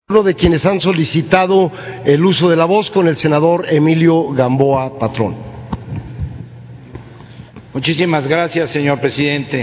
de quienes han solicitado el uso de la voz con el senador Emilio Gamboa Patrón. Muchísimas gracias, señor presidente.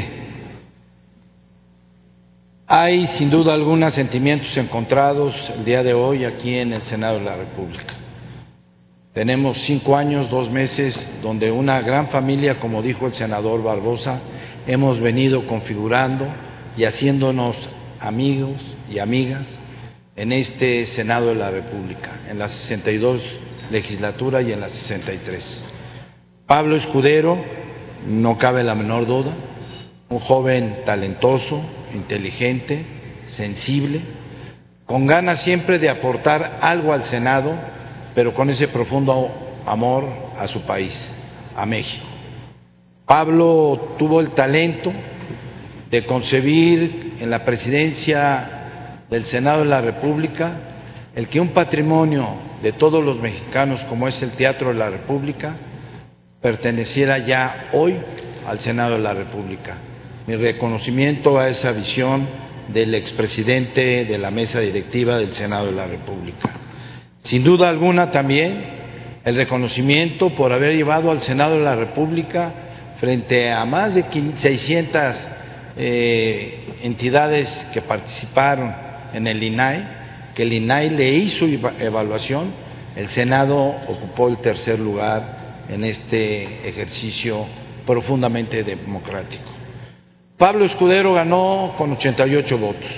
Hay sin duda alguna sentimientos encontrados el día de hoy aquí en el Senado de la República. Tenemos 5 años, 2 meses, donde una gran familia, como dijo el senador Barbosa, hemos venido configurando y haciéndonos amigos y amigas en este Senado de la República, en la 62 legislatura y en la 63. Pablo Escudero, no cabe la menor duda, un joven talentoso, inteligente, sensible, con ganas siempre de aportar algo al Senado, pero con ese profundo amor a su país, a México. Pablo tuvo el talento de concebir en la presidencia del Senado de la República el que un patrimonio de todos los mexicanos, como es el Teatro de la República, perteneciera ya hoy al Senado de la República. Mi reconocimiento a esa visión del expresidente de la mesa directiva del Senado de la República. Sin duda alguna también el reconocimiento por haber llevado al Senado de la República frente a más de 600 entidades que participaron en el INAI, que el INAI le hizo evaluación, el Senado ocupó el 3er lugar en este ejercicio profundamente democrático. Pablo Escudero ganó con 88 votos,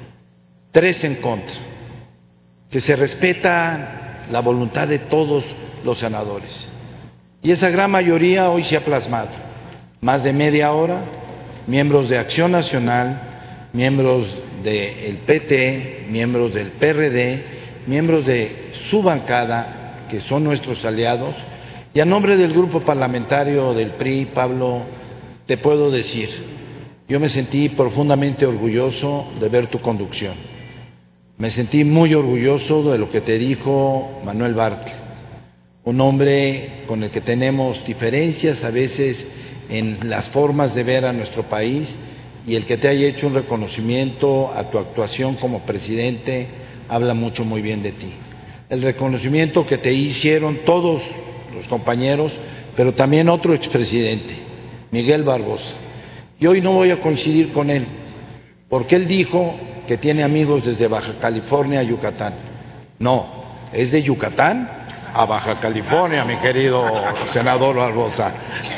3 en contra, que se respeta la voluntad de todos los senadores. Y esa gran mayoría hoy se ha plasmado. Más de media hora, miembros de Acción Nacional, miembros del PT, miembros del PRD, miembros de su bancada, que son nuestros aliados, y a nombre del grupo parlamentario del PRI, Pablo, te puedo decir, yo me sentí profundamente orgulloso de ver tu conducción. Me sentí muy orgulloso de lo que te dijo Manuel Bartlett, un hombre con el que tenemos diferencias a veces en las formas de ver a nuestro país, y el que te haya hecho un reconocimiento a tu actuación como presidente habla mucho, muy bien de ti. El reconocimiento que te hicieron todos los compañeros, pero también otro expresidente, Miguel Barbosa. Y hoy no voy a coincidir con él, porque él dijo que tiene amigos desde Baja California a Yucatán. No, es de Yucatán a Baja California, mi querido senador Barbosa.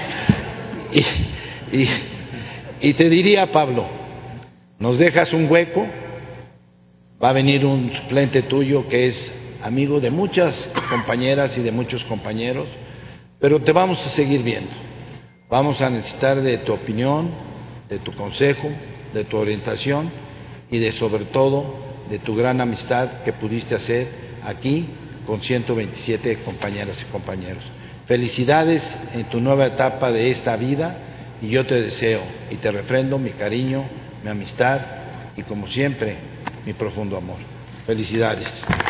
Y te diría, Pablo, nos dejas un hueco, va a venir un suplente tuyo que es amigo de muchas compañeras y de muchos compañeros, pero te vamos a seguir viendo. Vamos a necesitar de tu opinión, de tu consejo, de tu orientación y sobre todo de tu gran amistad que pudiste hacer aquí con 127 compañeras y compañeros. Felicidades en tu nueva etapa de esta vida. Y yo te deseo y te refrendo mi cariño, mi amistad y, como siempre, mi profundo amor. Felicidades.